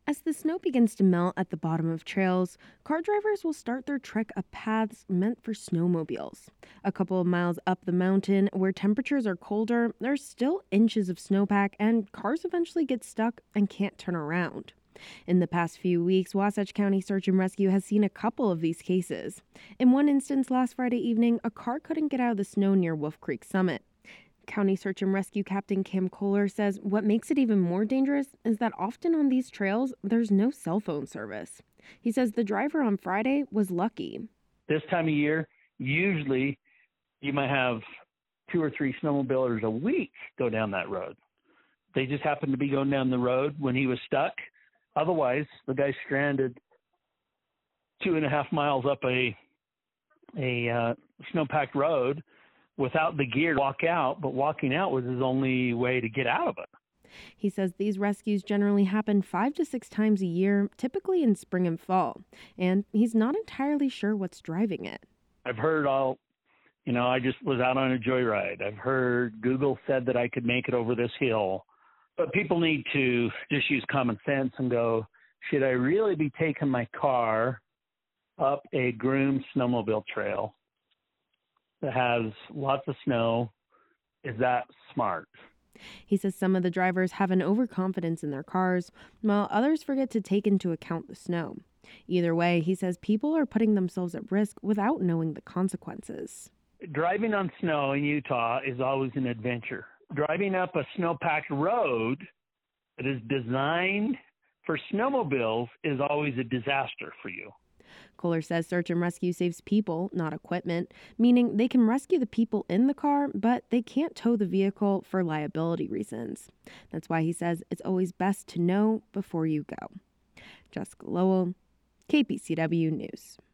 As the snow begins to melt at the bottom of trails, car drivers will start their trek up paths meant for snowmobiles. A couple of miles up the mountain, where temperatures are colder, there's still inches of snowpack, and cars eventually get stuck and can't turn around. In the past few weeks, Wasatch County Search and Rescue has seen a couple of these cases. In one instance last Friday evening, a car couldn't get out of the snow near Wolf Creek Summit. County Search and Rescue Captain Cam Kohler says what makes it even more dangerous is that often on these trails, there's no cell phone service. He says the driver on Friday was lucky. This time of year, usually you might have 2 or 3 snowmobilers a week go down that road. They just happened to be going down the road when he was stuck. Otherwise, the guy's stranded 2.5 miles up a snow-packed road without the gear to walk out, but walking out was his only way to get out of it. He says these rescues generally happen 5 to 6 times a year, typically in spring and fall, and he's not entirely sure what's driving it. I've heard I just was out on a joyride. I've heard Google said that I could make it over this hill, but people need to just use common sense and go, should I really be taking my car up a groomed snowmobile trail that has lots of snow? Is that smart? He says some of the drivers have an overconfidence in their cars, while others forget to take into account the snow. Either way, he says people are putting themselves at risk without knowing the consequences. Driving on snow in Utah is always an adventure. Driving up a snow-packed road that is designed for snowmobiles is always a disaster for you. Kohler says search and rescue saves people, not equipment, meaning they can rescue the people in the car, but they can't tow the vehicle for liability reasons. That's why he says it's always best to know before you go. Jessica Lowell, KPCW News.